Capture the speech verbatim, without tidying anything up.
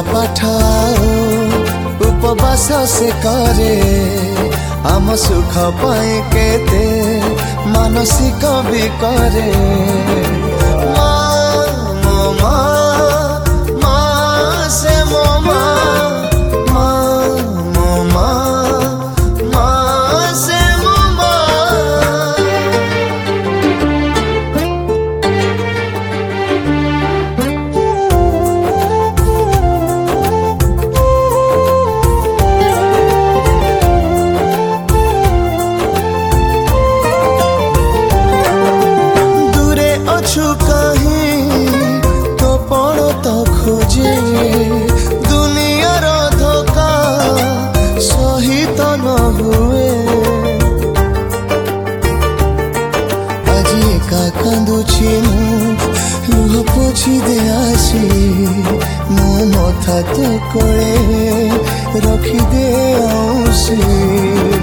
पाठ उपवास से करे आम सुख पाए केते मानसिक भी करे माँ मो माँ माँ से मो माँ माँ मो माँ माँ से मो माँ। अछु कहीं तो पड़ो तो खोजे दुनियार धोखा सही तो न हुए आज एका कांदुची लुह पोछि दे आसी मो मथा तो कोले रखी दे आउसी।